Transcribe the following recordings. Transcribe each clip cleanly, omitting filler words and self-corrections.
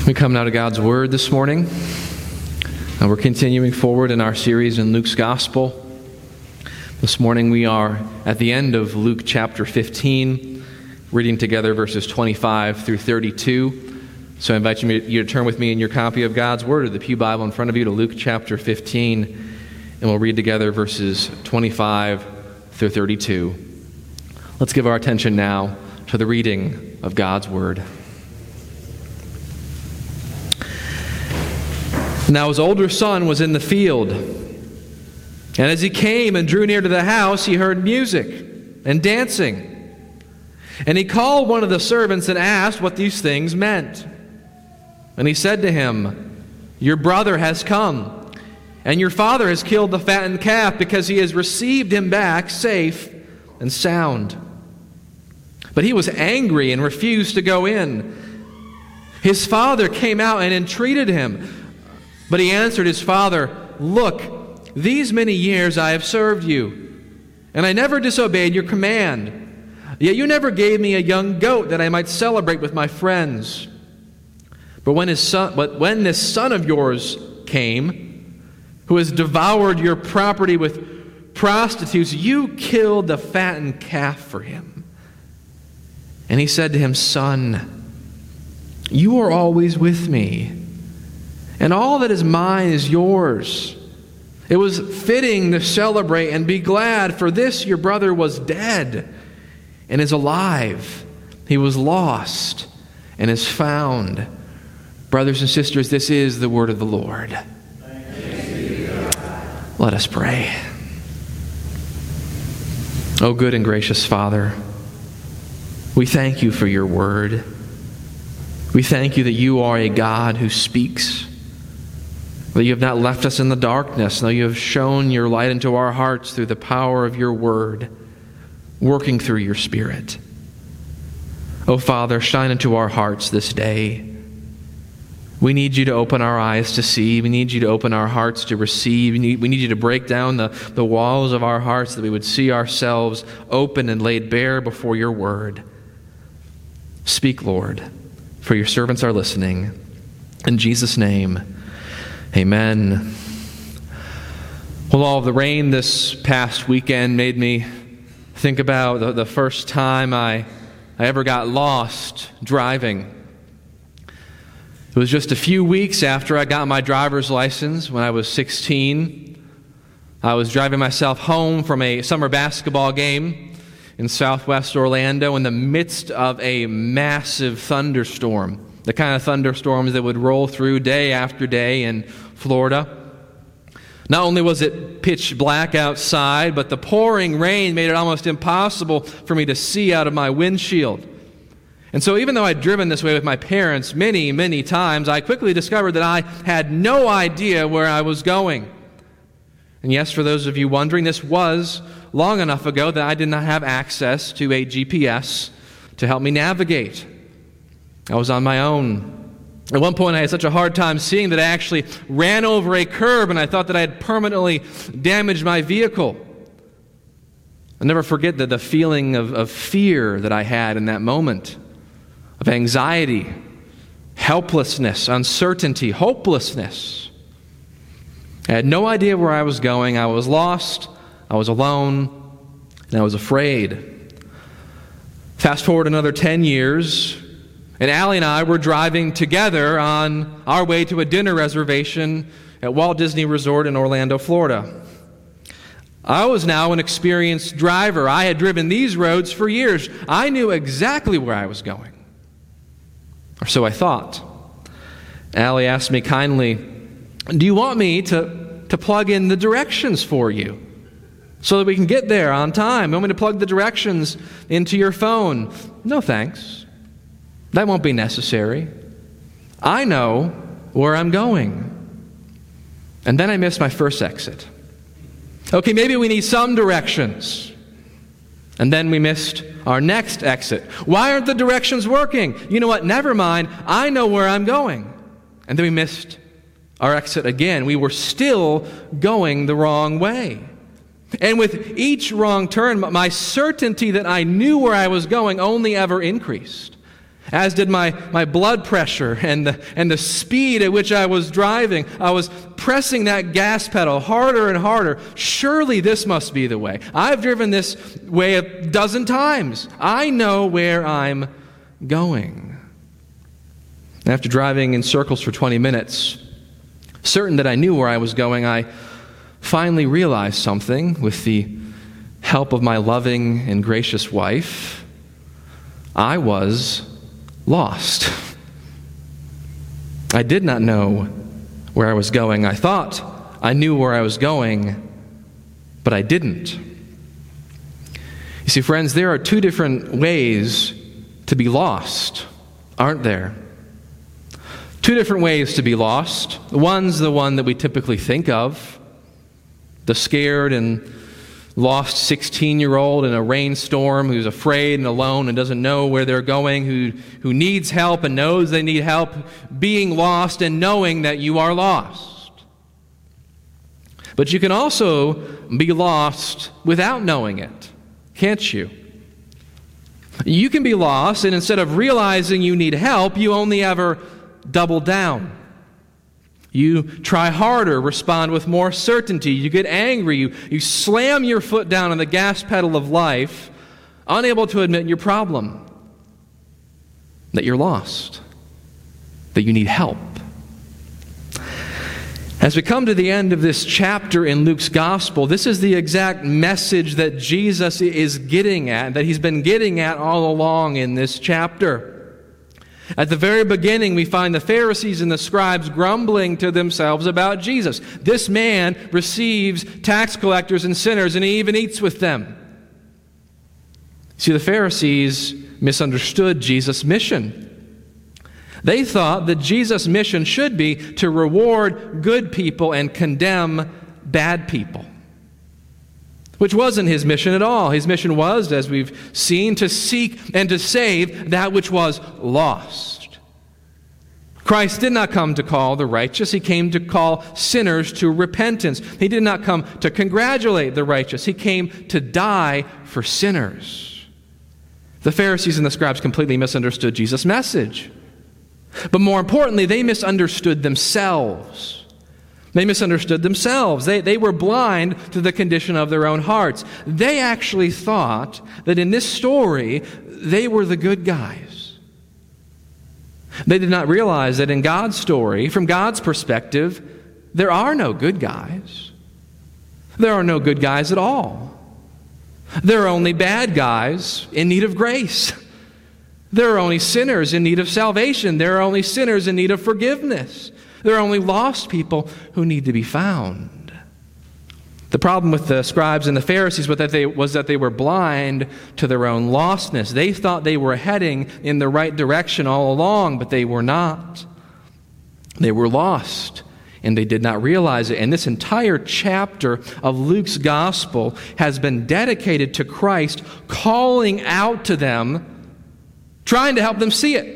We come now to God's Word this morning. We're continuing forward in our series in Luke's Gospel. This morning we are at the end of Luke chapter 15, reading together verses 25 through 32. So I invite you to turn with me in your copy of God's Word or the Pew Bible in front of you to Luke chapter 15, and we'll read together verses 25 through 32. Let's give our attention now to the reading of God's Word. Now his older son was in the field, and as he came and drew near to the house, he heard music and dancing. And he called one of the servants and asked what these things meant. And he said to him, "Your brother has come, and your father has killed the fattened calf, because he has received him back safe and sound." But he was angry and refused to go in. His father came out and entreated him. But he answered his father, "Look, these many years I have served you, and I never disobeyed your command. Yet you never gave me a young goat that I might celebrate with my friends. But when this son of yours came, who has devoured your property with prostitutes, you killed the fattened calf for him." And he said to him, "Son, you are always with me, and all that is mine is yours. It was fitting to celebrate and be glad, for this your brother was dead and is alive. He was lost and is found." Brothers and sisters, this is the word of the Lord. Let us pray. O good and gracious Father, we thank you for your word. We thank you that you are a God who speaks, that you have not left us in the darkness. No, you have shown your light into our hearts through the power of your word, working through your Spirit. Oh, Father, shine into our hearts this day. We need you to open our eyes to see. We need you to open our hearts to receive. We need you to break down the walls of our hearts, that we would see ourselves open and laid bare before your word. Speak, Lord, for your servants are listening. In Jesus' name, amen. Well, all of the rain this past weekend made me think about the first time I ever got lost driving. It was just a few weeks after I got my driver's license when I was 16. I was driving myself home from a summer basketball game in southwest Orlando in the midst of a massive thunderstorm. The kind of thunderstorms that would roll through day after day in Florida. Not only was it pitch black outside, but the pouring rain made it almost impossible for me to see out of my windshield. And so even though I'd driven this way with my parents many, many times, I quickly discovered that I had no idea where I was going. And yes, for those of you wondering, this was long enough ago that I did not have access to a GPS to help me navigate. I was on my own. At one point, I had such a hard time seeing that I actually ran over a curb, and I thought that I had permanently damaged my vehicle. I'll never forget the feeling of fear that I had in that moment, of anxiety, helplessness, uncertainty, hopelessness. I had no idea where I was going. I was lost, I was alone, and I was afraid. Fast forward another 10 years, and Allie and I were driving together on our way to a dinner reservation at Walt Disney Resort in Orlando, Florida. I was now an experienced driver. I had driven these roads for years. I knew exactly where I was going. Or so I thought. Allie asked me kindly, "Do you want me to plug in the directions for you so that we can get there on time? You want me to plug the directions into your phone?" "No, thanks. That won't be necessary. I know where I'm going." And then I missed my first exit. Okay, maybe we need some directions. And then we missed our next exit. Why aren't the directions working? You know what? Never mind. I know where I'm going. And then we missed our exit again. We were still going the wrong way. And with each wrong turn, my certainty that I knew where I was going only ever increased. as did my blood pressure and the speed at which I was driving. I was pressing that gas pedal harder and harder. Surely this must be the way. I've driven this way a dozen times. I know where I'm going. After driving in circles for 20 minutes, certain that I knew where I was going, I finally realized something with the help of my loving and gracious wife. I was lost. I did not know where I was going. I thought I knew where I was going, but I didn't. You see, friends, there are two different ways to be lost, aren't there? Two different ways to be lost. One's the one that we typically think of, the scared and lost 16-year-old in a rainstorm who's afraid and alone and doesn't know where they're going, who needs help and knows they need help, being lost and knowing that you are lost. But you can also be lost without knowing it, can't you? You can be lost, and instead of realizing you need help, you only ever double down. You try harder, respond with more certainty. You get angry. You slam your foot down on the gas pedal of life, unable to admit your problem, that you're lost, that you need help. As we come to the end of this chapter in Luke's gospel, this is the exact message that Jesus is getting at, that he's been getting at all along in this chapter. At the very beginning, we find the Pharisees and the scribes grumbling to themselves about Jesus. This man receives tax collectors and sinners, and he even eats with them. See, the Pharisees misunderstood Jesus' mission. They thought that Jesus' mission should be to reward good people and condemn bad people, which wasn't his mission at all. His mission was, as we've seen, to seek and to save that which was lost. Christ did not come to call the righteous. He came to call sinners to repentance. He did not come to congratulate the righteous. He came to die for sinners. The Pharisees and the scribes completely misunderstood Jesus' message. But more importantly, they misunderstood themselves. They misunderstood themselves. They were blind to the condition of their own hearts. They actually thought that in this story, they were the good guys. They did not realize that in God's story, from God's perspective, there are no good guys. There are no good guys at all. There are only bad guys in need of grace. There are only sinners in need of salvation. There are only sinners in need of forgiveness. There are only lost people who need to be found. The problem with the scribes and the Pharisees was that they were blind to their own lostness. They thought they were heading in the right direction all along, but they were not. They were lost, and they did not realize it. And this entire chapter of Luke's gospel has been dedicated to Christ calling out to them, trying to help them see it,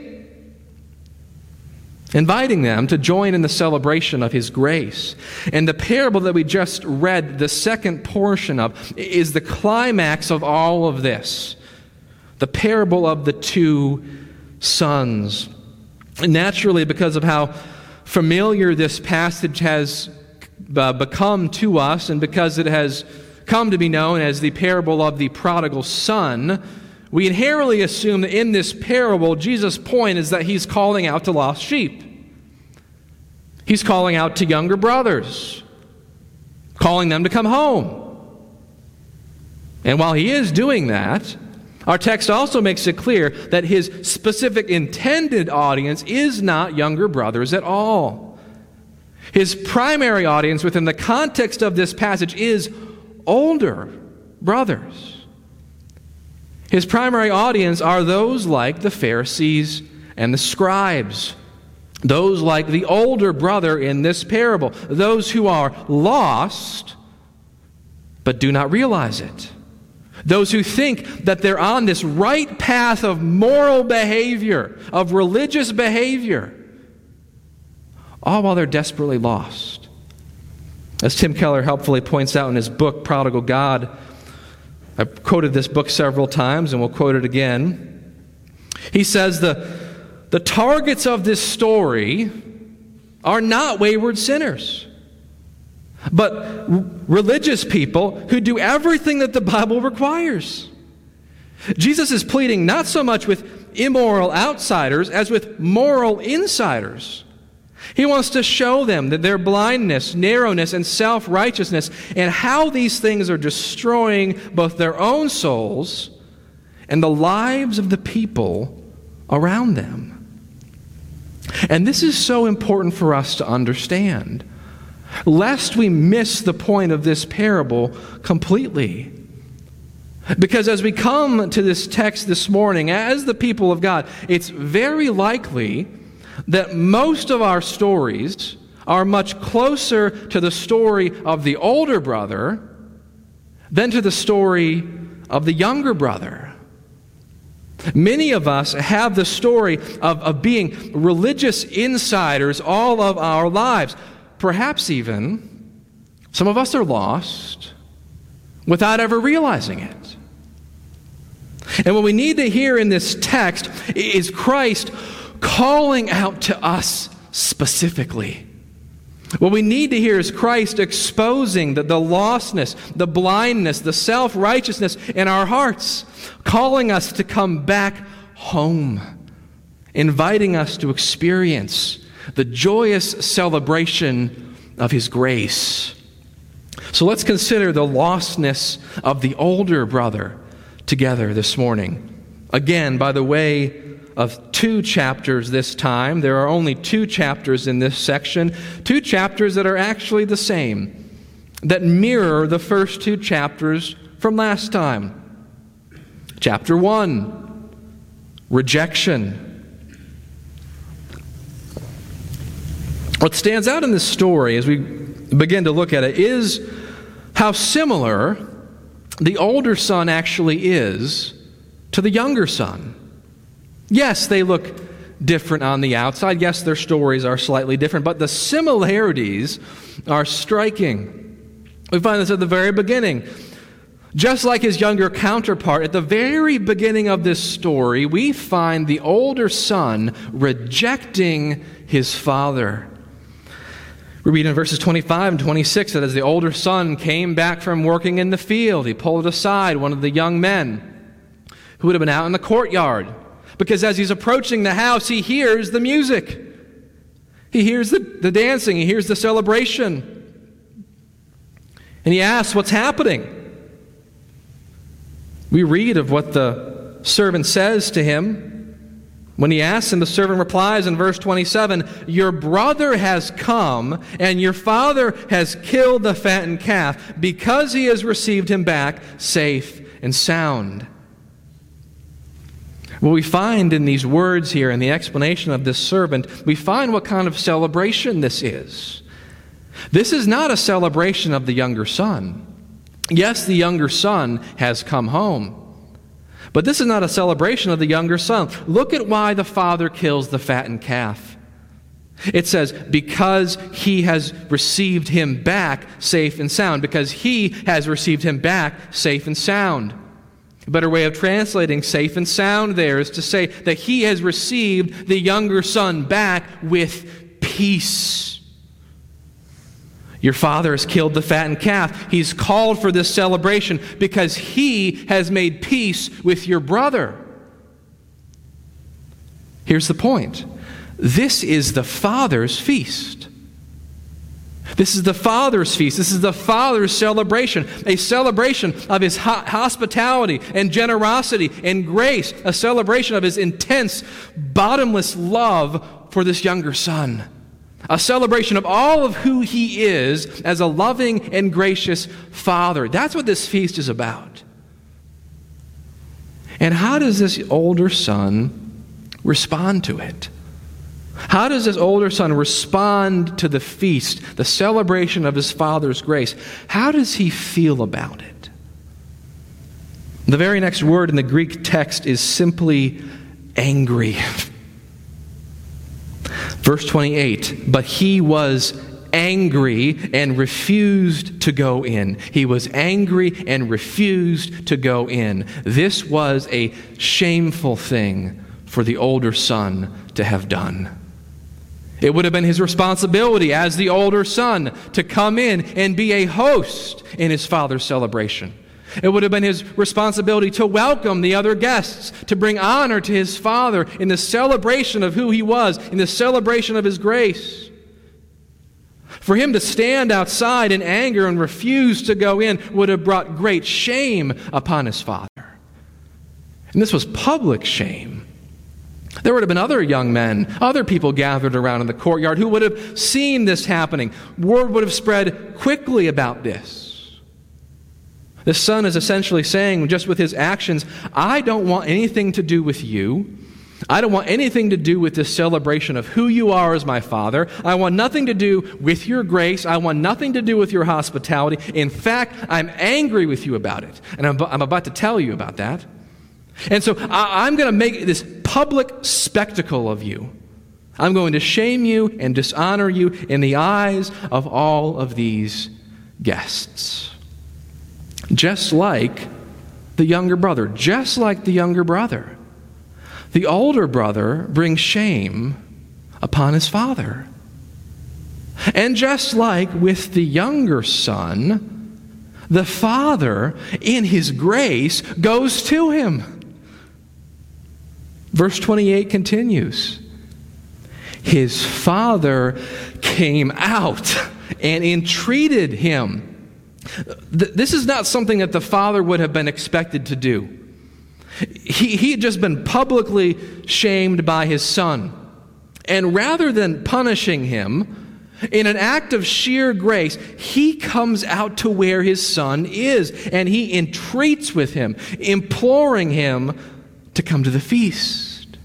inviting them to join in the celebration of his grace. And the parable that we just read, the second portion of, is the climax of all of this. The parable of the two sons. And naturally, because of how familiar this passage has become to us, and because it has come to be known as the parable of the prodigal son, we inherently assume that in this parable, Jesus' point is that he's calling out to lost sheep. He's calling out to younger brothers, calling them to come home. And while he is doing that, our text also makes it clear that his specific intended audience is not younger brothers at all. His primary audience within the context of this passage is older brothers. His primary audience are those like the Pharisees and the scribes, those like the older brother in this parable, those who are lost but do not realize it, those who think that they're on this right path of moral behavior, of religious behavior, all while they're desperately lost. As Tim Keller helpfully points out in his book, Prodigal God, I've quoted this book several times and we'll quote it again. He says the targets of this story are not wayward sinners, but religious people who do everything that the Bible requires. Jesus is pleading not so much with immoral outsiders as with moral insiders. He wants to show them that their blindness, narrowness, and self-righteousness, and how these things are destroying both their own souls and the lives of the people around them. And this is so important for us to understand, lest we miss the point of this parable completely. Because as we come to this text this morning, as the people of God, it's very likely that most of our stories are much closer to the story of the older brother than to the story of the younger brother. Many of us have the story of being religious insiders all of our lives. Perhaps even some of us are lost without ever realizing it. And what we need to hear in this text is Christ calling out to us specifically. What we need to hear is Christ exposing the lostness, the blindness, the self-righteousness in our hearts, calling us to come back home, inviting us to experience the joyous celebration of His grace. So let's consider the lostness of the older brother together this morning. Again, by the way of 2 chapters this time. There are only 2 chapters in this section, 2 chapters that are actually the same, that mirror the first 2 chapters from last time. Chapter 1, rejection. What stands out in this story as we begin to look at it is how similar the older son actually is to the younger son. Yes, they look different on the outside. Yes, their stories are slightly different, but the similarities are striking. We find this at the very beginning. Just like his younger counterpart, at the very beginning of this story, we find the older son rejecting his father. We read in verses 25 and 26 that as the older son came back from working in the field, he pulled aside one of the young men who would have been out in the courtyard. Because as he's approaching the house, he hears the music. He hears the dancing. He hears the celebration. And he asks, what's happening? We read of what the servant says to him. When he asks him, the servant replies in verse 27, "Your brother has come, and your father has killed the fattened calf, because he has received him back safe and sound." What we find in these words here, in the explanation of this servant, we find what kind of celebration this is. This is not a celebration of the younger son. Yes, the younger son has come home. But this is not a celebration of the younger son. Look at why the father kills the fattened calf. It says, because he has received him back safe and sound. Because he has received him back safe and sound. A better way of translating safe and sound there is to say that he has received the younger son back with peace. Your father has killed the fattened calf. He's called for this celebration because he has made peace with your brother. Here's the point. This is the Father's feast. This is the Father's feast. This is the Father's celebration, a celebration of His hospitality and generosity and grace, a celebration of His intense, bottomless love for this younger son, a celebration of all of who He is as a loving and gracious Father. That's what this feast is about. And how does this older son respond to it? How does this older son respond to the feast, the celebration of his father's grace? How does he feel about it? The very next word in the Greek text is simply angry. Verse 28, but he was angry and refused to go in. He was angry and refused to go in. This was a shameful thing for the older son to have done. It would have been his responsibility as the older son to come in and be a host in his father's celebration. It would have been his responsibility to welcome the other guests, to bring honor to his father in the celebration of who he was, in the celebration of his grace. For him to stand outside in anger and refuse to go in would have brought great shame upon his father. And this was public shame. There would have been other young men, other people gathered around in the courtyard who would have seen this happening. Word would have spread quickly about this. The son is essentially saying, just with his actions, I don't want anything to do with you. I don't want anything to do with this celebration of who you are as my father. I want nothing to do with your grace. I want nothing to do with your hospitality. In fact, I'm angry with you about it. And I'm about to tell you about that. And so I'm going to make this public spectacle of you. I'm going to shame you and dishonor you in the eyes of all of these guests. Just like the younger brother. Just like the younger brother. The older brother brings shame upon his father. And just like with the younger son, the father, in his grace, goes to him. Verse 28 continues. His father came out and entreated him. This is not something that the father would have been expected to do. He had just been publicly shamed by his son. And rather than punishing him, in an act of sheer grace, he comes out to where his son is, and he entreats with him, imploring him to come to the feast.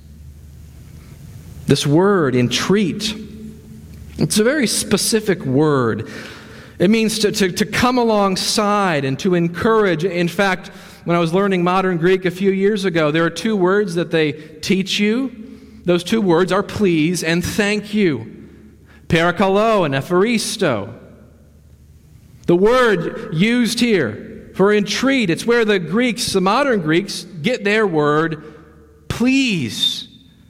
This word, entreat, it's a very specific word. It means to come alongside and to encourage. In fact, when I was learning modern Greek a few years ago, there are two words that they teach you. Those two words are please and thank you. Parakalo and epharisto. The word used here for entreat, it's where the Greeks, the modern Greeks, get their word please.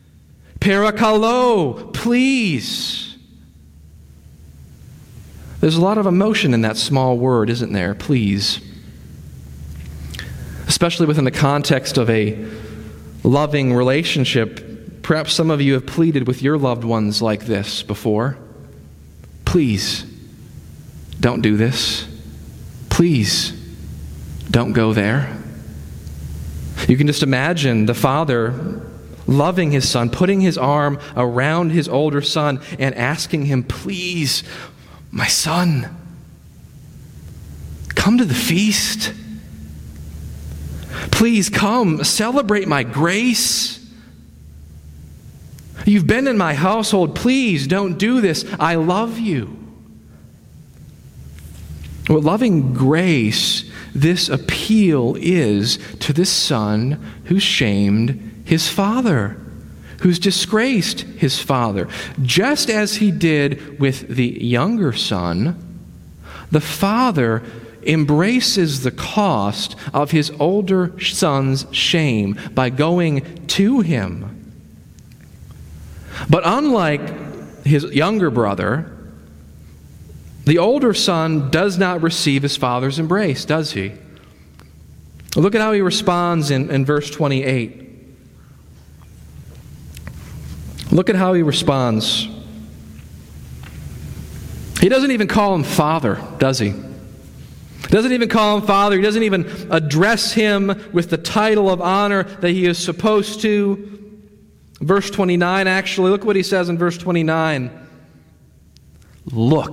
Parakalo, please. There's a lot of emotion in that small word, isn't there? Please. Especially within the context of a loving relationship. Perhaps some of you have pleaded with your loved ones like this before. Please, don't do this. Please, don't go there. You can just imagine the father loving his son, putting his arm around his older son and asking him, please, my son, come to the feast. Please come, celebrate my grace. You've been in my household. Please don't do this. I love you. With loving grace, this appeal is to this son who shamed his father, who's disgraced his father. Just as he did with the younger son, the father embraces the cost of his older son's shame by going to him. But unlike his younger brother, the older son does not receive his father's embrace, does he? Look at how he responds in verse 28. Look at how he responds. He doesn't even call him father, does he? He doesn't even call him father. He doesn't even address him with the title of honor that he is supposed to. Verse 29, actually, look what he says in verse 29. Look,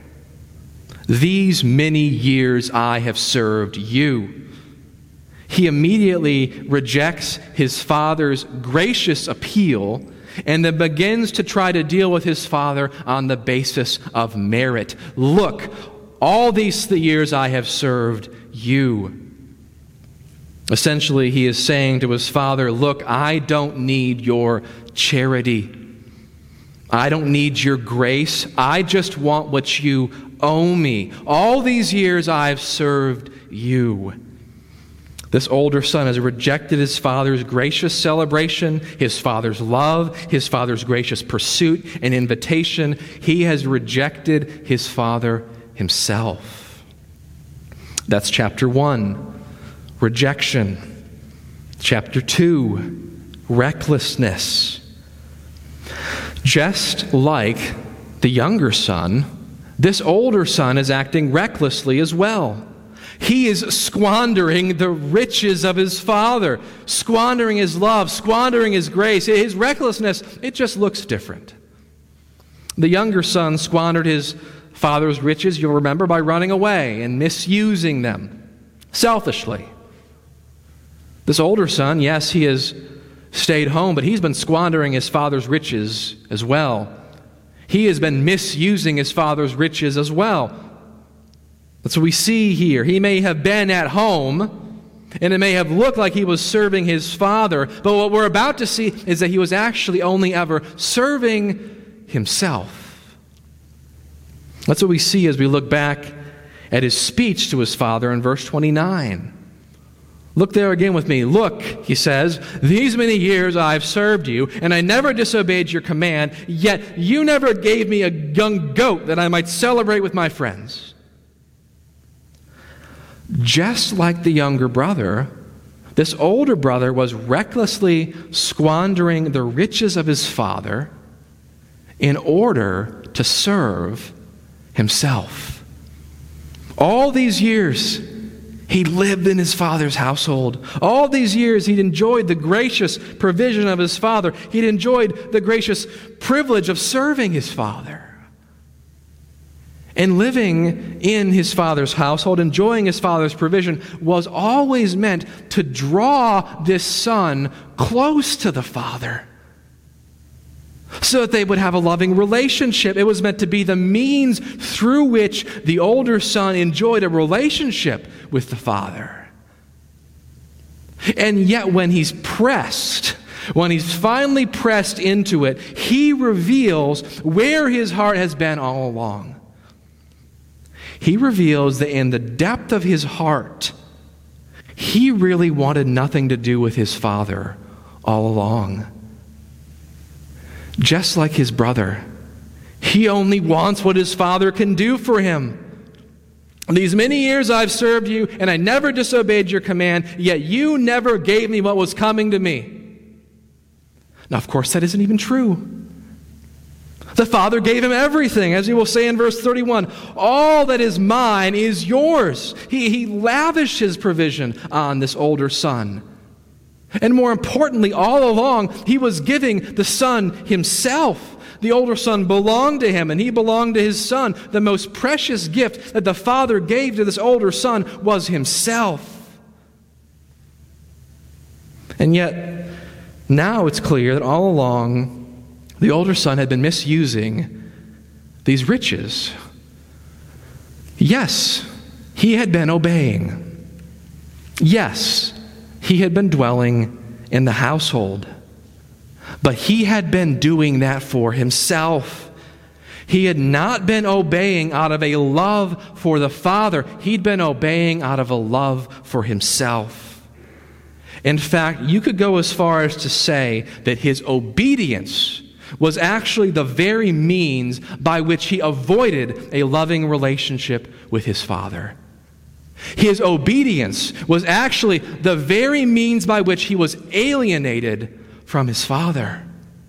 these many years I have served you. He immediately rejects his father's gracious appeal and then begins to try to deal with his father on the basis of merit. Look, all these years I have served you. Essentially, he is saying to his father, look, I don't need your charity. I don't need your grace. I just want what you owe me. All these years I've served you. This older son has rejected his father's gracious celebration, his father's love, his father's gracious pursuit and invitation. He has rejected his father himself. That's chapter 1, rejection. Chapter 2, recklessness. Just like the younger son, this older son is acting recklessly as well. He is squandering the riches of his father, squandering his love, squandering his grace. His recklessness, it just looks different. The younger son squandered his father's riches, you'll remember, by running away and misusing them selfishly. This older son, yes, he has stayed home, but he's been squandering his father's riches as well. He has been misusing his father's riches as well. That's what we see here. He may have been at home, and it may have looked like he was serving his father, but what we're about to see is that he was actually only ever serving himself. That's what we see as we look back at his speech to his father in verse 29. Look there again with me. Look, he says, these many years I've served you, and I never disobeyed your command, yet you never gave me a young goat that I might celebrate with my friends. Just like the younger brother, this older brother was recklessly squandering the riches of his father in order to serve himself. All these years, he lived in his father's household. All these years, he'd enjoyed the gracious provision of his father. He'd enjoyed the gracious privilege of serving his father. And living in his father's household, enjoying his father's provision, was always meant to draw this son close to the father so that they would have a loving relationship. It was meant to be the means through which the older son enjoyed a relationship with the father. And yet when he's finally pressed into it, he reveals where his heart has been all along. He reveals that in the depth of his heart, he really wanted nothing to do with his father all along. Just like his brother, he only wants what his father can do for him. These many years I've served you, and I never disobeyed your command, yet you never gave me what was coming to me. Now, of course, that isn't even true. The father gave him everything, as he will say in verse 31. All that is mine is yours. He lavished his provision on this older son. And more importantly, all along, he was giving the son himself. The older son belonged to him, and he belonged to his son. The most precious gift that the father gave to this older son was himself. And yet, now it's clear that all along, the older son had been misusing these riches. Yes, he had been obeying. Yes, he had been dwelling in the household. But he had been doing that for himself. He had not been obeying out of a love for the Father. He'd been obeying out of a love for himself. In fact, you could go as far as to say that his obedience was actually the very means by which he avoided a loving relationship with his father. His obedience was actually the very means by which he was alienated from his father.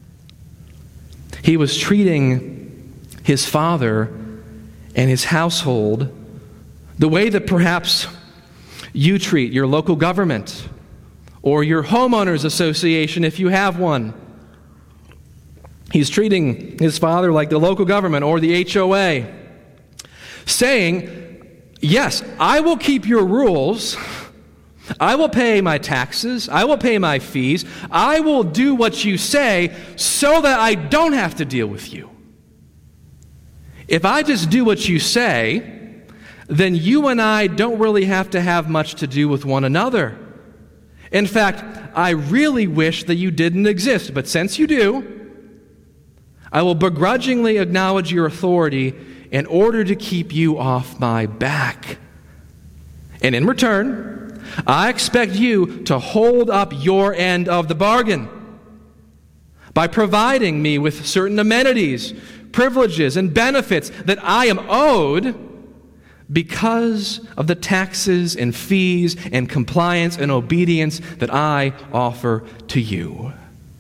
He was treating his father and his household the way that perhaps you treat your local government or your homeowners association if you have one. He's treating his father like the local government or the HOA, saying, yes, I will keep your rules. I will pay my taxes. I will pay my fees. I will do what you say so that I don't have to deal with you. If I just do what you say, then you and I don't really have to have much to do with one another. In fact, I really wish that you didn't exist, but since you do, I will begrudgingly acknowledge your authority in order to keep you off my back. And in return, I expect you to hold up your end of the bargain by providing me with certain amenities, privileges, and benefits that I am owed because of the taxes and fees and compliance and obedience that I offer to you.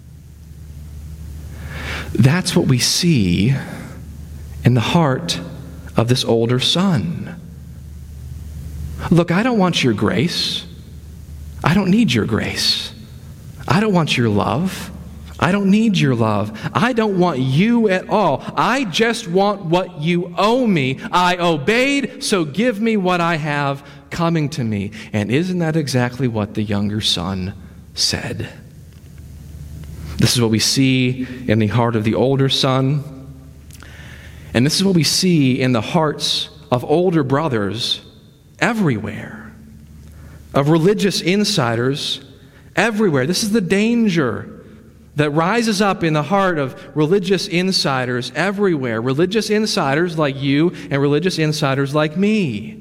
That's what we see in the heart of this older son. Look, I don't want your grace. I don't need your grace. I don't want your love. I don't need your love. I don't want you at all. I just want what you owe me. I obeyed, so give me what I have coming to me. And isn't that exactly what the younger son said? This is what we see in the heart of the older son. And this is what we see in the hearts of older brothers everywhere, of religious insiders everywhere. This is the danger that rises up in the heart of religious insiders everywhere. Religious insiders like you and religious insiders like me.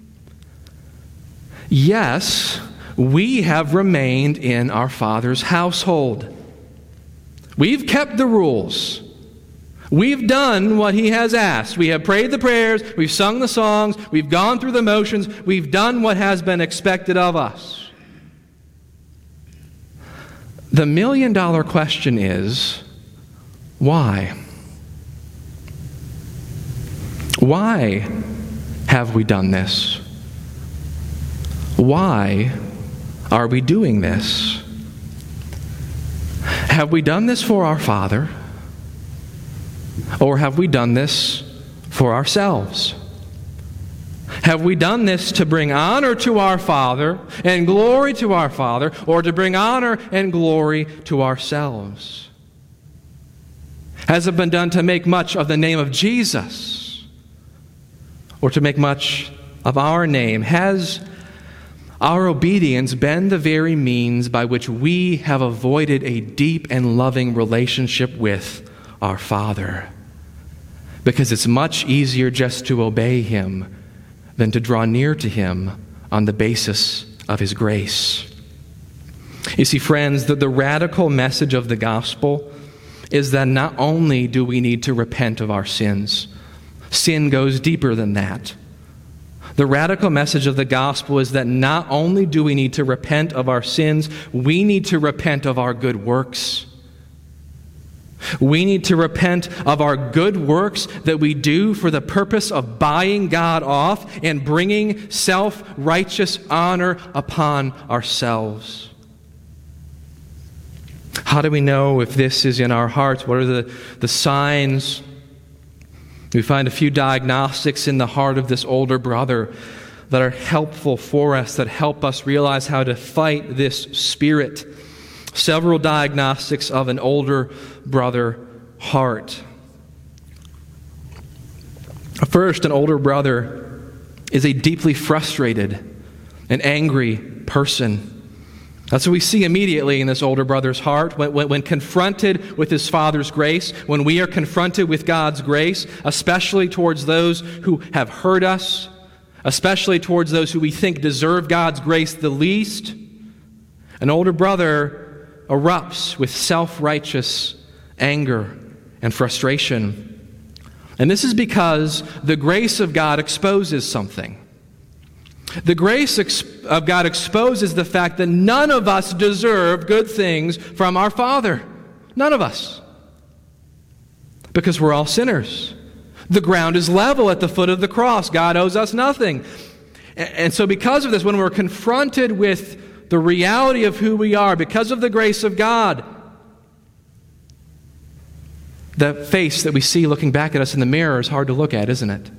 Yes, we have remained in our Father's household. We've kept the rules. We've done what He has asked. We have prayed the prayers. We've sung the songs. We've gone through the motions. We've done what has been expected of us. The million-dollar question is, why? Why have we done this? Why are we doing this? Have we done this for our Father? Or have we done this for ourselves? Have we done this to bring honor to our Father and glory to our Father, or to bring honor and glory to ourselves? Has it been done to make much of the name of Jesus, or to make much of our name? Has our obedience been the very means by which we have avoided a deep and loving relationship with our Father? Because it's much easier just to obey Him than to draw near to Him on the basis of His grace. You see, friends, the radical message of the gospel is that not only do we need to repent of our sins, sin goes deeper than that. The radical message of the gospel is that not only do we need to repent of our sins, we need to repent of our good works. We need to repent of our good works that we do for the purpose of buying God off and bringing self-righteous honor upon ourselves. How do we know if this is in our hearts? What are the signs? We find a few diagnostics in the heart of this older brother that are helpful for us, that help us realize how to fight this spirit. Several diagnostics of an older brother heart. First, an older brother is a deeply frustrated and angry person. That's what we see immediately in this older brother's heart. When confronted with his Father's grace, when we are confronted with God's grace, especially towards those who have hurt us, especially towards those who we think deserve God's grace the least, an older brother erupts with self-righteous anger and frustration. And this is because the grace of God exposes something. The grace of God exposes the fact that none of us deserve good things from our Father. None of us. Because we're all sinners. The ground is level at the foot of the cross. God owes us nothing. And so because of this, when we're confronted with the reality of who we are, because of the grace of God, the face that we see looking back at us in the mirror is hard to look at, isn't it?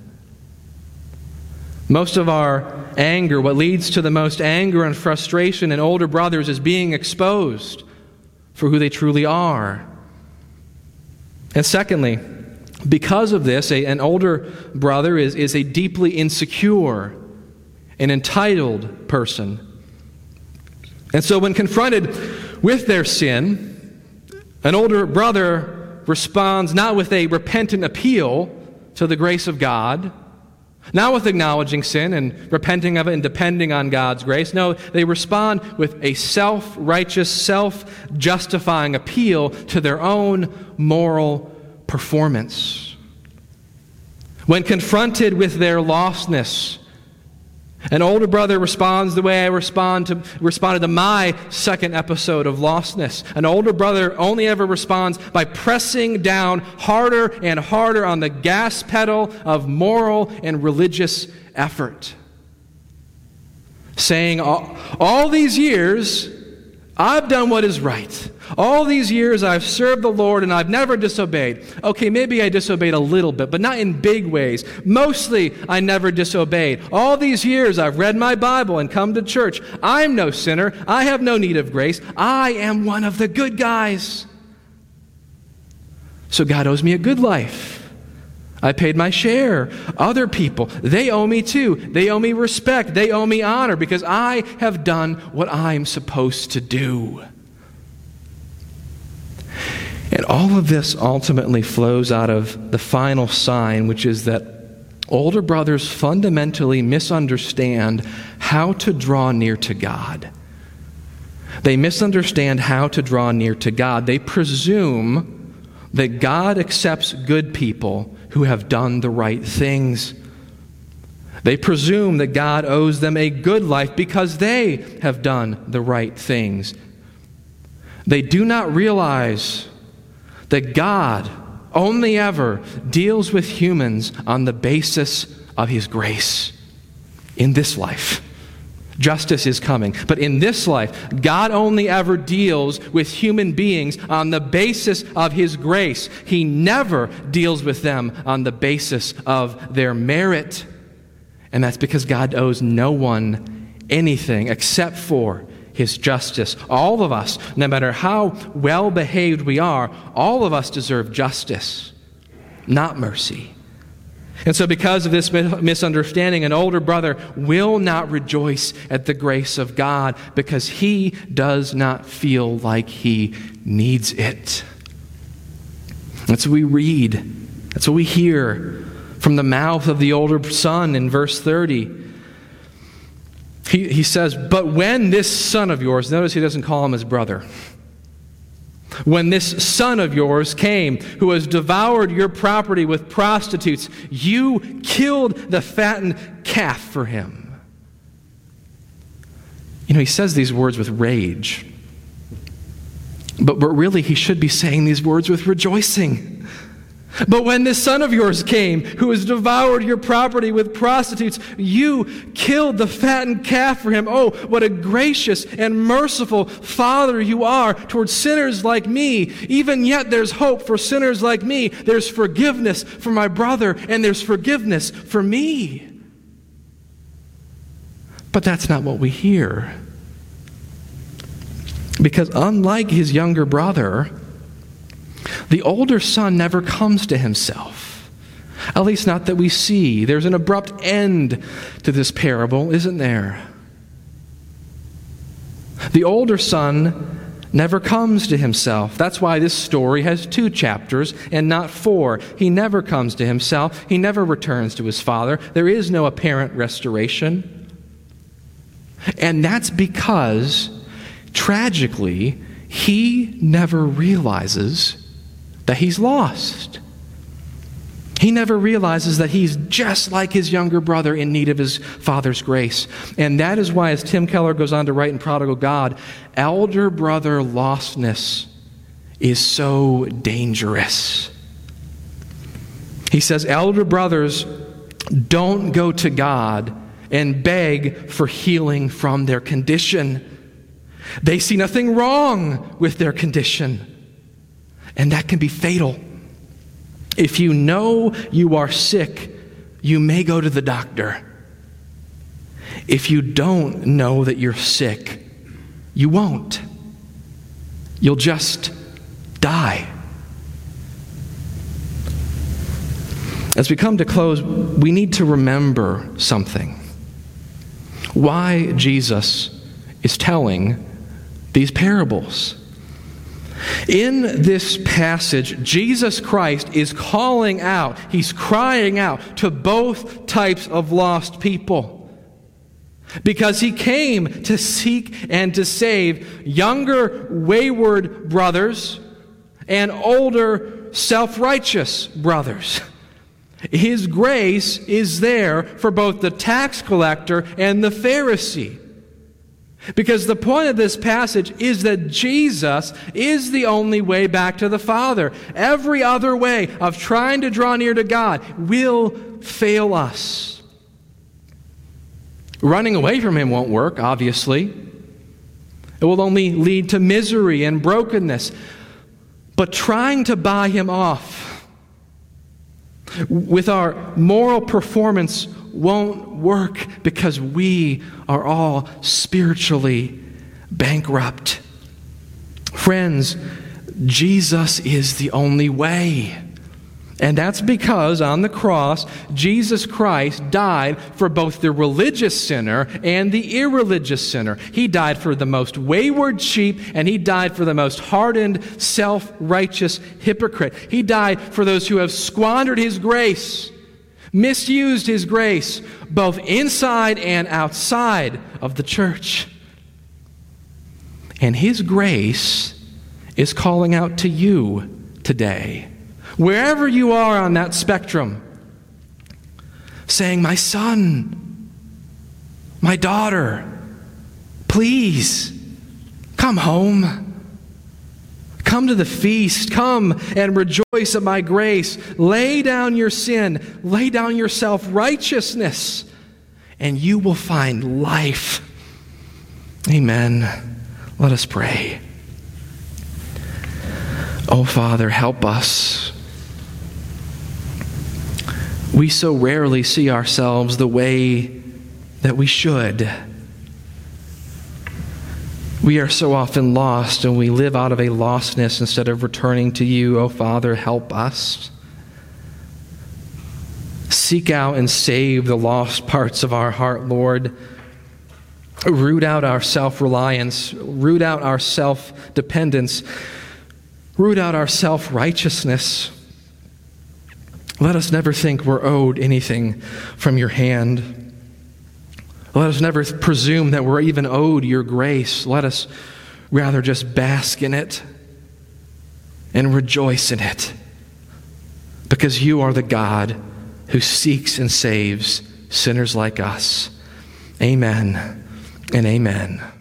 Most of our anger, what leads to the most anger and frustration in older brothers, is being exposed for who they truly are. And secondly, because of this, an older brother is a deeply insecure and entitled person. And so when confronted with their sin, an older brother responds not with a repentant appeal to the grace of God, Not with acknowledging sin and repenting of it and depending on God's grace. No, they respond with a self-righteous, self-justifying appeal to their own moral performance. When confronted with their lostness, an older brother responds the way I responded to my second episode of lostness. An older brother only ever responds by pressing down harder and harder on the gas pedal of moral and religious effort. Saying, all these years, I've done what is right. All these years I've served the Lord and I've never disobeyed. Okay, maybe I disobeyed a little bit, but not in big ways. Mostly I never disobeyed. All these years I've read my Bible and come to church. I'm no sinner. I have no need of grace. I am one of the good guys. So God owes me a good life. I paid my share. Other people, they owe me too. They owe me respect. They owe me honor because I have done what I'm supposed to do. And all of this ultimately flows out of the final sign, which is that older brothers fundamentally misunderstand how to draw near to God. They misunderstand how to draw near to God. They presume that God accepts good people who have done the right things. They presume that God owes them a good life because they have done the right things. They do not realize that God only ever deals with humans on the basis of His grace in this life. Justice is coming. But in this life, God only ever deals with human beings on the basis of His grace. He never deals with them on the basis of their merit. And that's because God owes no one anything except for His justice. All of us, no matter how well behaved we are, all of us deserve justice, not mercy. And so because of this misunderstanding, an older brother will not rejoice at the grace of God because he does not feel like he needs it. That's what we read. That's what we hear from the mouth of the older son in verse 30. He says, but when this son of yours, notice he doesn't call him his brother. When this son of yours came, who has devoured your property with prostitutes, you killed the fattened calf for him. You know, he says these words with rage. But really, he should be saying these words with rejoicing. But when this son of yours came, who has devoured your property with prostitutes, you killed the fattened calf for him. Oh, what a gracious and merciful Father you are towards sinners like me. Even yet there's hope for sinners like me. There's forgiveness for my brother, and there's forgiveness for me. But that's not what we hear. Because unlike his younger brother, the older son never comes to himself. At least not that we see. There's an abrupt end to this parable, isn't there? The older son never comes to himself. That's why this story has 2 chapters and not 4. He never comes to himself. He never returns to his father. There is no apparent restoration. And that's because, tragically, he never realizes that he's lost. He never realizes that he's just like his younger brother in need of his father's grace. And that is why, as Tim Keller goes on to write in Prodigal God, elder brother lostness is so dangerous. He says elder brothers don't go to God and beg for healing from their condition. They see nothing wrong with their condition. And that can be fatal. If you know you are sick, you may go to the doctor. If you don't know that you're sick, you won't. You'll just die. As we come to close, we need to remember something. Why Jesus is telling these parables. In this passage, Jesus Christ is calling out, he's crying out to both types of lost people. Because he came to seek and to save younger, wayward brothers and older, self-righteous brothers. His grace is there for both the tax collector and the Pharisee. Because the point of this passage is that Jesus is the only way back to the Father. Every other way of trying to draw near to God will fail us. Running away from Him won't work, obviously. It will only lead to misery and brokenness. But trying to buy Him off with our moral performance won't work, because we are all spiritually bankrupt. Friends, Jesus is the only way. And that's because on the cross, Jesus Christ died for both the religious sinner and the irreligious sinner. He died for the most wayward sheep, and He died for the most hardened, self-righteous hypocrite. He died for those who have squandered His grace, misused His grace, both inside and outside of the church. And His grace is calling out to you today, wherever you are on that spectrum, saying, "My son, my daughter, please come home. Come to the feast. Come and rejoice at my grace. Lay down your sin. Lay down your self-righteousness, and you will find life." Amen. Let us pray. Oh, Father, help us. We so rarely see ourselves the way that we should. We are so often lost, and we live out of a lostness instead of returning to you. Oh, Father, help us. Seek out and save the lost parts of our heart, Lord. Root out our self-reliance. Root out our self-dependence. Root out our self-righteousness. Let us never think we're owed anything from your hand. Let us never presume that we're even owed your grace. Let us rather just bask in it and rejoice in it, because you are the God who seeks and saves sinners like us. Amen and amen.